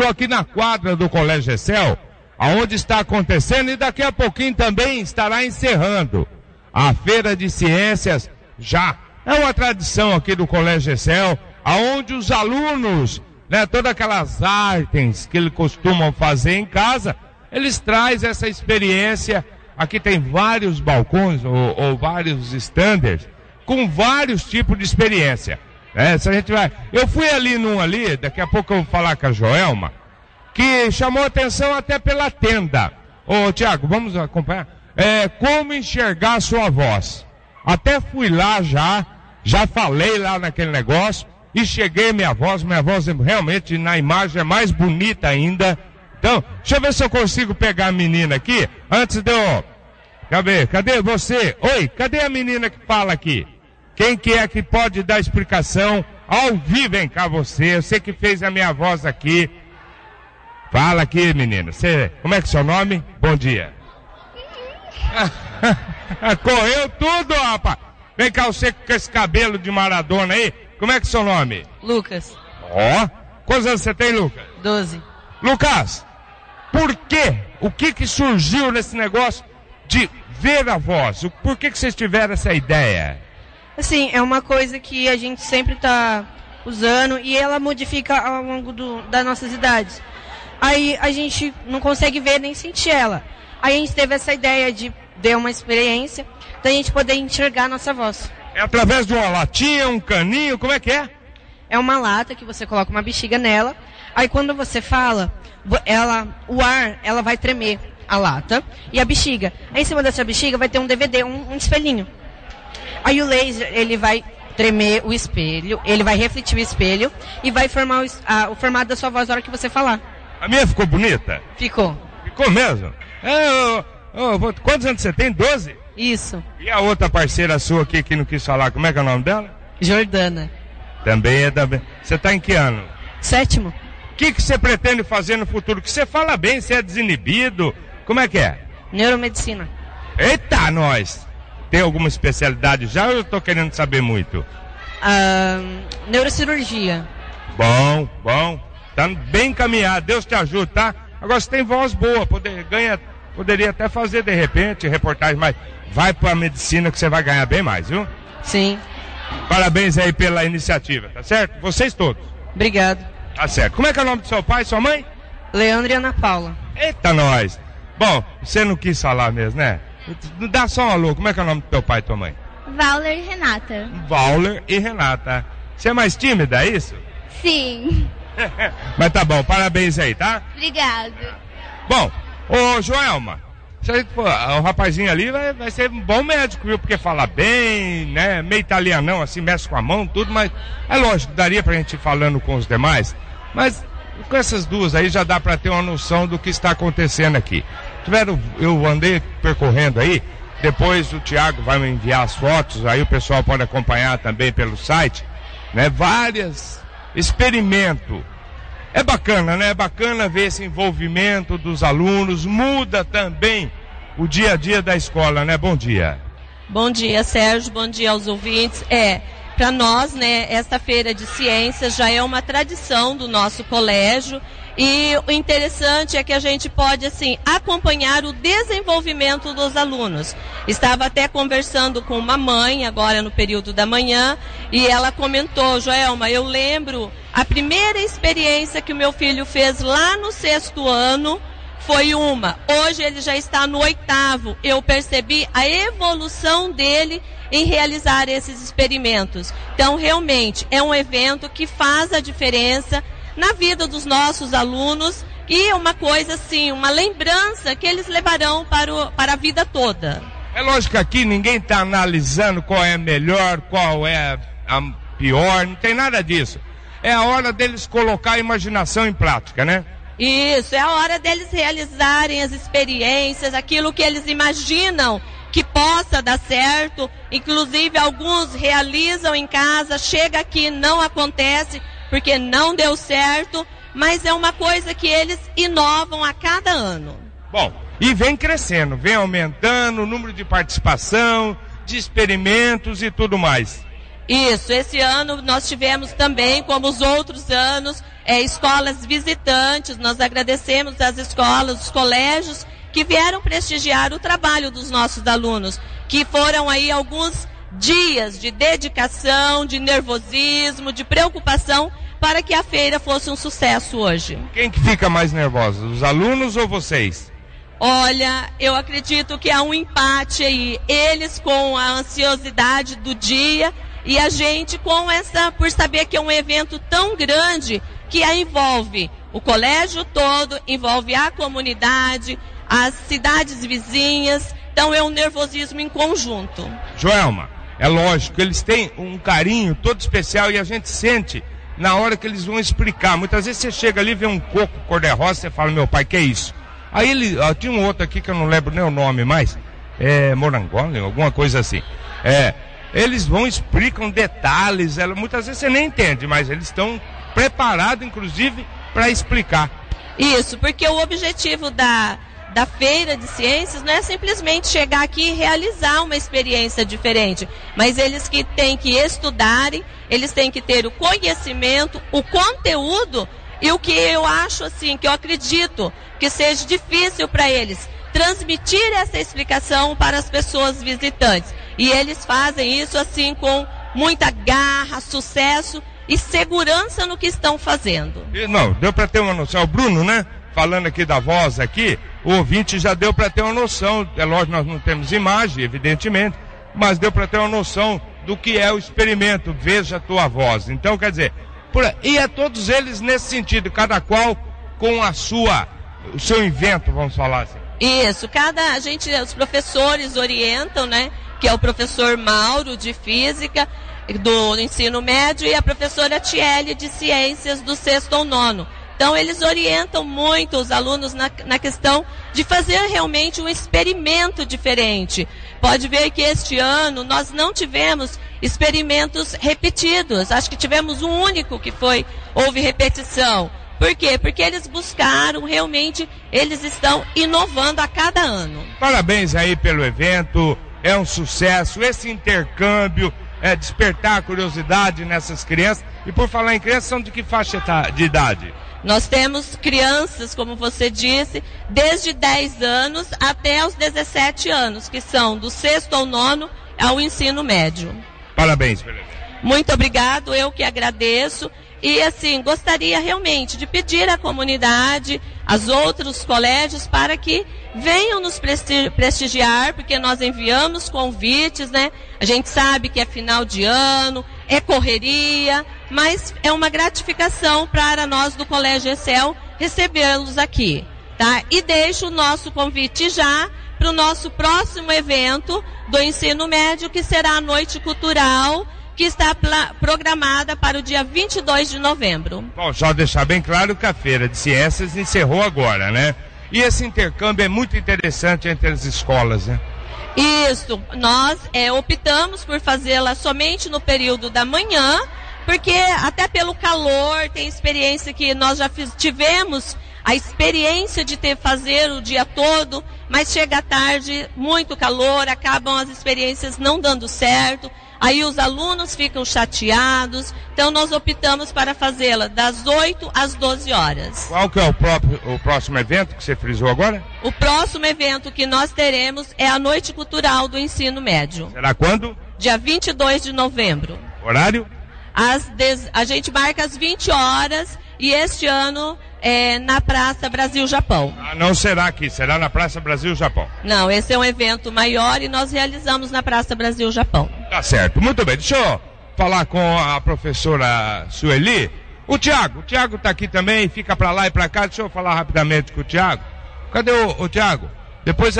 estou aqui na quadra do Colégio Excel, aonde está acontecendo e daqui a pouquinho também estará encerrando a Feira de Ciências. Já é uma tradição aqui do Colégio Excel, aonde os alunos, né, todas aquelas artes que eles costumam fazer em casa, eles trazem essa experiência. Aqui tem vários balcões ou vários standards com vários tipos de experiência. Se a gente vai... Eu fui ali daqui a pouco eu vou falar com a Joelma, que chamou atenção até pela tenda. Ô Tiago, vamos acompanhar? Como enxergar a sua voz. Até fui lá já falei lá naquele negócio, enxerguei minha voz realmente na imagem é mais bonita ainda. Então, deixa eu ver se eu consigo pegar a menina aqui, antes de eu... Cadê você? Oi, cadê a menina que fala aqui? Quem que é que pode dar explicação ao vivo? Vem cá você que fez a minha voz aqui. Fala aqui, menina. Como é que é seu nome? Bom dia. Correu tudo, rapaz. Vem cá você com esse cabelo de Maradona aí. Como é que é seu nome? Lucas. Quantos anos você tem, Lucas? 12. Lucas, por quê? O que surgiu nesse negócio de ver a voz? Por que vocês tiveram essa ideia? Assim, é uma coisa que a gente sempre está usando e ela modifica ao longo das nossas idades. Aí a gente não consegue ver nem sentir ela. Aí a gente teve essa ideia de dar uma experiência da gente poder enxergar a nossa voz. É através de uma latinha, um caninho, como é que é? É uma lata que você coloca uma bexiga nela. Aí quando você fala, o ar, ela vai tremer a lata e a bexiga. Aí em cima dessa bexiga vai ter um DVD, um espelhinho. Aí o laser, ele vai tremer o espelho, ele vai refletir o espelho e vai formar o formato da sua voz na hora que você falar. A minha ficou bonita? Ficou. Ficou mesmo? Quantos anos você tem? 12? Isso. E a outra parceira sua aqui que não quis falar, como é que é o nome dela? Jordana. Também. Você está em que ano? 7º. O que você pretende fazer no futuro? Que você fala bem, você é desinibido. Como é que é? Neuromedicina. Eita, nós! Tem alguma especialidade já ou eu estou querendo saber muito? Neurocirurgia. Bom. Tá bem encaminhado. Deus te ajude, tá? Agora você tem voz boa, poderia até fazer de repente reportagem, mas vai pra medicina que você vai ganhar bem mais, viu? Sim. Parabéns aí pela iniciativa, tá certo? Vocês todos. Obrigado. Tá certo. Como é que é o nome do seu pai e sua mãe? Leandro e Ana Paula. Eita, nós! Bom, você não quis falar mesmo, né? Dá só um alô. Como é que é o nome do teu pai e tua mãe? Valder e Renata. Valder e Renata. Você é mais tímida, é isso? Sim. Mas tá bom, parabéns aí, tá? Obrigado. Bom, ô Joelma, o rapazinho ali vai ser um bom médico, viu? Porque fala bem, né? Meio italianão, assim, mexe com a mão, tudo, mas é lógico, daria pra gente ir falando com os demais, mas com essas duas aí já dá pra ter uma noção do que está acontecendo aqui. Eu andei percorrendo aí, depois o Tiago vai me enviar as fotos, aí o pessoal pode acompanhar também pelo site, né? Vários experimentos. É bacana, né? É bacana ver esse envolvimento dos alunos, muda também o dia a dia da escola, né? Bom dia. Bom dia, Sérgio, bom dia aos ouvintes. Para nós, né, esta feira de ciências já é uma tradição do nosso colégio e o interessante é que a gente pode, assim, acompanhar o desenvolvimento dos alunos. Estava até conversando com uma mãe, agora no período da manhã, e ela comentou, Joelma, eu lembro, a primeira experiência que o meu filho fez lá no 6º ano foi uma. Hoje ele já está no 8º. Eu percebi a evolução dele em realizar esses experimentos. Então, realmente, é um evento que faz a diferença na vida dos nossos alunos e é uma coisa assim, uma lembrança que eles levarão para a vida toda. É lógico que aqui ninguém está analisando qual é a melhor, qual é a pior, não tem nada disso. É a hora deles colocar a imaginação em prática, né? Isso, é a hora deles realizarem as experiências, aquilo que eles imaginam que possa dar certo. Inclusive, alguns realizam em casa, chega aqui, não acontece, porque não deu certo, mas é uma coisa que eles inovam a cada ano. Bom, e vem crescendo, vem aumentando o número de participação, de experimentos e tudo mais. Isso, esse ano nós tivemos também, como os outros anos, escolas visitantes. Nós agradecemos as escolas, os colégios que vieram prestigiar o trabalho dos nossos alunos, que foram aí alguns dias de dedicação, de nervosismo, de preocupação para que a feira fosse um sucesso hoje. Quem que fica mais nervoso, os alunos ou vocês? Olha, eu acredito que há um empate aí, eles com a ansiosidade do dia e a gente com por saber que é um evento tão grande que a envolve o colégio todo, envolve a comunidade, as cidades vizinhas, então é um nervosismo em conjunto. Joelma, é lógico, eles têm um carinho todo especial e a gente sente na hora que eles vão explicar. Muitas vezes você chega ali e vê um coco cor-de-rosa, você fala, meu pai, que é isso? Aí tinha um outro aqui que eu não lembro nem o nome mais, Morangole, alguma coisa assim. Eles vão, explicam detalhes, muitas vezes você nem entende, mas eles estão preparados, inclusive, para explicar. Isso, porque o objetivo da Feira de Ciências não é simplesmente chegar aqui e realizar uma experiência diferente, mas eles que têm que estudarem, eles têm que ter o conhecimento, o conteúdo e o que eu acho assim, que eu acredito que seja difícil para eles, transmitir essa explicação para as pessoas visitantes. E eles fazem isso assim com muita garra, sucesso e segurança no que estão fazendo. Não, deu para ter uma noção. O Bruno, né? Falando aqui da voz aqui, o ouvinte já deu para ter uma noção. É lógico, nós não temos imagem, evidentemente, mas deu para ter uma noção do que é o experimento, Veja a Tua Voz. Então, quer dizer, e é todos eles nesse sentido, cada qual com o seu invento, vamos falar assim. Isso, os professores orientam, né? Que é o professor Mauro, de Física, do ensino médio, e a professora Tiele, de Ciências, do 6º ao 9º. Então, eles orientam muito os alunos na questão de fazer realmente um experimento diferente. Pode ver que este ano nós não tivemos experimentos repetidos. Acho que tivemos um único que houve repetição. Por quê? Porque eles buscaram, realmente, eles estão inovando a cada ano. Parabéns aí pelo evento, é um sucesso, esse intercâmbio, despertar a curiosidade nessas crianças. E por falar em crianças, são de que faixa de idade? Nós temos crianças, como você disse, desde 10 anos até os 17 anos, que são do 6º ao 9º ao ensino médio. Parabéns, Felipe. Muito obrigado, eu que agradeço. E assim, gostaria realmente de pedir à comunidade, aos outros colégios, para que venham nos prestigiar, porque nós enviamos convites, né? A gente sabe que é final de ano, é correria, mas é uma gratificação para nós do Colégio Excel recebê-los aqui, tá? E deixo o nosso convite já para o nosso próximo evento do ensino médio, que será a Noite Cultural, que está programada para o dia 22 de novembro. Bom, só deixar bem claro que a Feira de Ciências encerrou agora, né? E esse intercâmbio é muito interessante entre as escolas, né? Isso, nós optamos por fazê-la somente no período da manhã, porque até pelo calor, tem experiência que nós já tivemos a experiência de fazer o dia todo, mas chega à tarde, muito calor, acabam as experiências não dando certo. Aí os alunos ficam chateados, então nós optamos para fazê-la das 8 às 12 horas. Qual que é o próximo evento que você frisou agora? O próximo evento que nós teremos é a Noite Cultural do Ensino Médio. Será quando? Dia 22 de novembro. Horário? A gente marca às 20 horas e este ano na Praça Brasil-Japão. Não será aqui, será na Praça Brasil-Japão. Não, esse é um evento maior e nós realizamos na Praça Brasil-Japão. Tá certo, muito bem. Deixa eu falar com a professora Sueli. O Tiago tá aqui também, fica pra lá e pra cá. Deixa eu falar rapidamente com o Tiago. Cadê o Tiago? Depois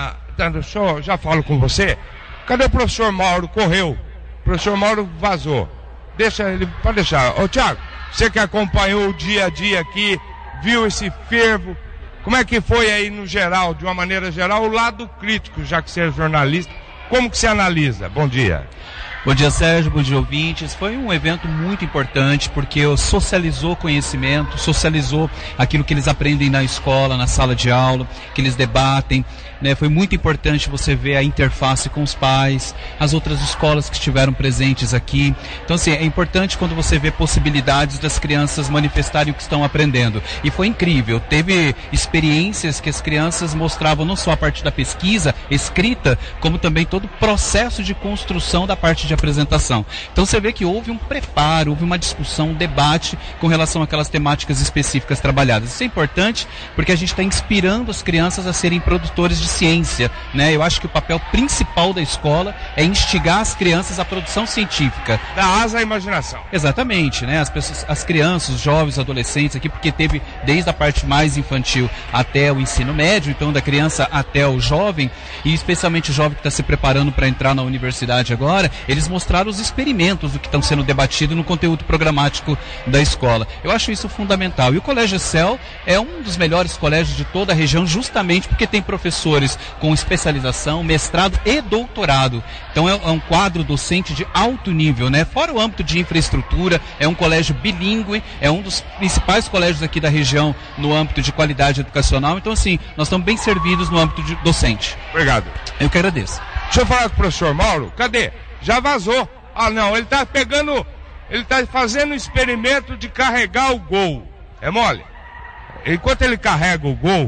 já falo com você. Cadê o professor Mauro? Correu. O professor Mauro vazou. Pode deixar. Ô Tiago, você que acompanhou o dia a dia aqui, viu esse fervo, como é que foi aí no geral, de uma maneira geral, o lado crítico, já que você é jornalista, como que você analisa? Bom dia. Bom dia, Sérgio, bom dia, ouvintes. Foi um evento muito importante porque socializou conhecimento, socializou aquilo que eles aprendem na escola, na sala de aula, que eles debatem, né? Foi muito importante você ver a interface com os pais, as outras escolas que estiveram presentes aqui. Então, assim, é importante quando você vê possibilidades das crianças manifestarem o que estão aprendendo. E foi incrível, teve experiências que as crianças mostravam não só a parte da pesquisa escrita, como também todo o processo de construção da parte de apresentação. Então você vê que houve um preparo, houve uma discussão, um debate com relação àquelas temáticas específicas trabalhadas. Isso é importante porque a gente está inspirando as crianças a serem produtores de ciência, né? Eu acho que o papel principal da escola é instigar as crianças à produção científica. Dar asa à imaginação. Exatamente, né? As crianças, os jovens, adolescentes aqui, porque teve desde a parte mais infantil até o ensino médio, então da criança até o jovem, e especialmente o jovem que está se preparando para entrar na universidade agora, eles mostraram os experimentos do que estão sendo debatido no conteúdo programático da escola. Eu acho isso fundamental. E o Colégio Excel é um dos melhores colégios de toda a região, justamente porque tem professores com especialização, mestrado e doutorado. Então é um quadro docente de alto nível, né? Fora o âmbito de infraestrutura, é um colégio bilíngue, é um dos principais colégios aqui da região no âmbito de qualidade educacional. Então, assim, nós estamos bem servidos no âmbito docente. Obrigado. Eu que agradeço. Deixa eu falar com o professor Mauro. Cadê? Já vazou. Ah, não, ele tá fazendo um experimento de carregar o gol. É mole? Enquanto ele carrega o gol,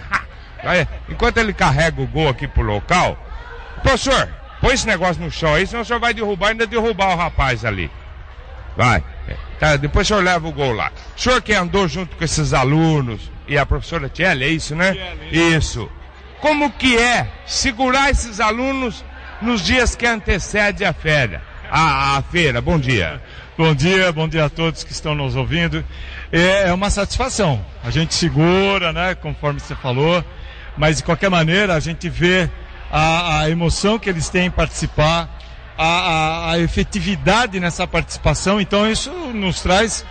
aqui pro local, professor, põe esse negócio no chão aí, senão o senhor vai derrubar o rapaz ali. Vai. Tá, depois o senhor leva o gol lá. O senhor que andou junto com esses alunos e a professora Tiele, é isso, né? Isso. Como que é segurar esses alunos nos dias que antecedem a feira? A feira, bom dia. Bom dia a todos que estão nos ouvindo. É uma satisfação. A gente segura, né, conforme você falou, mas de qualquer maneira a gente vê a emoção que eles têm em participar, a efetividade nessa participação. Então isso nos traz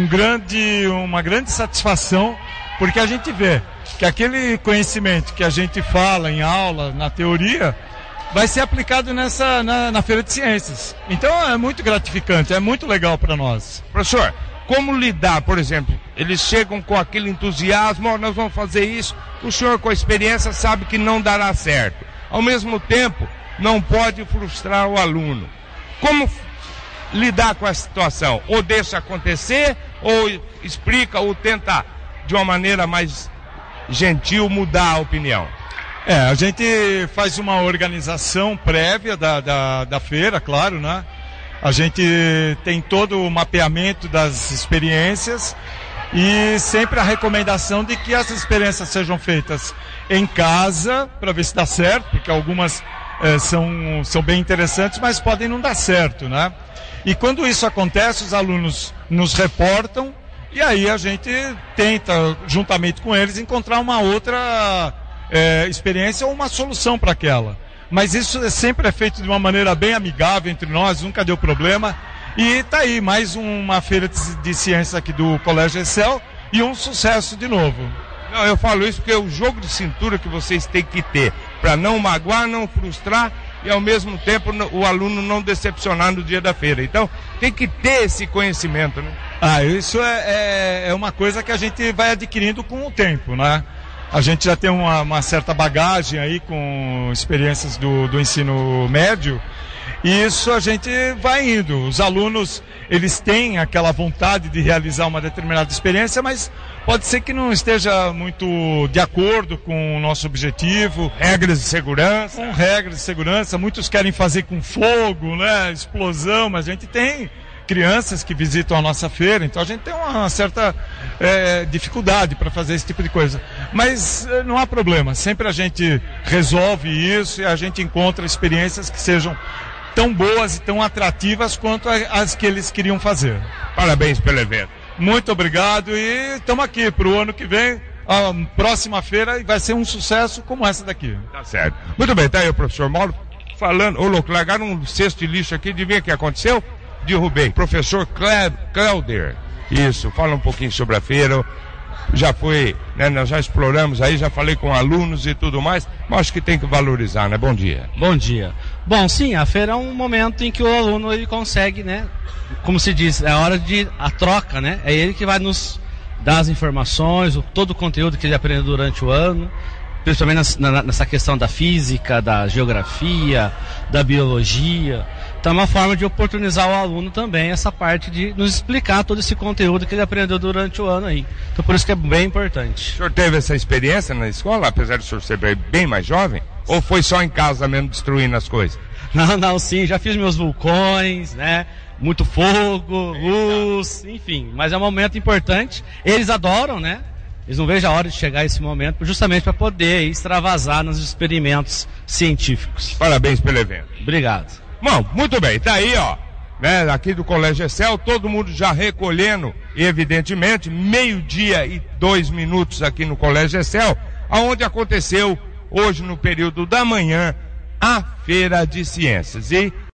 uma grande satisfação, porque a gente vê que aquele conhecimento que a gente fala em aula, na teoria, vai ser aplicado na Feira de Ciências. Então é muito gratificante, é muito legal para nós. Professor, como lidar, por exemplo, eles chegam com aquele entusiasmo, nós vamos fazer isso, o senhor com a experiência sabe que não dará certo. Ao mesmo tempo, não pode frustrar o aluno. Como lidar com essa situação? Ou deixa acontecer, ou explica, ou tenta de uma maneira mais gentil mudar a opinião? A gente faz uma organização prévia da feira, claro, né? A gente tem todo o mapeamento das experiências e sempre a recomendação de que as experiências sejam feitas em casa, para ver se dá certo, porque algumas são bem interessantes, mas podem não dar certo, né? E quando isso acontece, os alunos nos reportam e aí a gente tenta, juntamente com eles, encontrar uma outra experiência ou uma solução para aquela. Mas isso sempre é feito de uma maneira bem amigável entre nós, nunca deu problema. E tá aí, mais uma feira de ciências aqui do Colégio Excel e um sucesso de novo. Não, eu falo isso porque é o jogo de cintura que vocês têm que ter, para não magoar, não frustrar e ao mesmo tempo o aluno não decepcionar no dia da feira. Então tem que ter esse conhecimento, né? Isso é uma coisa que a gente vai adquirindo com o tempo, né? A gente já tem uma certa bagagem aí com experiências do ensino médio e isso a gente vai indo. Os alunos, eles têm aquela vontade de realizar uma determinada experiência, mas pode ser que não esteja muito de acordo com o nosso objetivo. Regras de segurança. Com regras de segurança, muitos querem fazer com fogo, né? Explosão, mas a gente tem crianças que visitam a nossa feira, então a gente tem uma certa dificuldade para fazer esse tipo de coisa. Mas não há problema, sempre a gente resolve isso e a gente encontra experiências que sejam tão boas e tão atrativas quanto as que eles queriam fazer. Parabéns pelo evento. Muito obrigado e estamos aqui para o ano que vem, a próxima feira, e vai ser um sucesso como essa daqui. Tá certo. Muito bem, tá aí o professor Mauro falando. Ô louco, largaram um cesto de lixo aqui, adivinha o que aconteceu? Derrubei. Professor Cláuder. Isso, fala um pouquinho sobre a feira. Já foi, né, nós já exploramos aí, já falei com alunos e tudo mais, mas acho que tem que valorizar, né? Bom dia. Bom dia. Bom, sim, a feira é um momento em que o aluno ele consegue, né? Como se diz, é a hora de a troca, né? É ele que vai nos dar as informações, todo o conteúdo que ele aprendeu durante o ano, principalmente nessa questão da física, da geografia, da biologia. Então é uma forma de oportunizar o aluno também essa parte de nos explicar todo esse conteúdo que ele aprendeu durante o ano aí. Então por isso que é bem importante. O senhor teve essa experiência na escola, apesar de o senhor ser bem mais jovem? Ou foi só em casa mesmo destruindo as coisas? Não, sim, já fiz meus vulcões, né? Muito fogo, luz, enfim. Mas é um momento importante. Eles adoram, né? Eles não veem a hora de chegar esse momento, justamente para poder extravasar nos experimentos científicos. Parabéns pelo evento. Obrigado. Bom, muito bem, tá aí, ó, né, aqui do Colégio Excel, todo mundo já recolhendo, evidentemente, 12:02 aqui no Colégio Excel, aonde aconteceu hoje no período da manhã a Feira de Ciências. E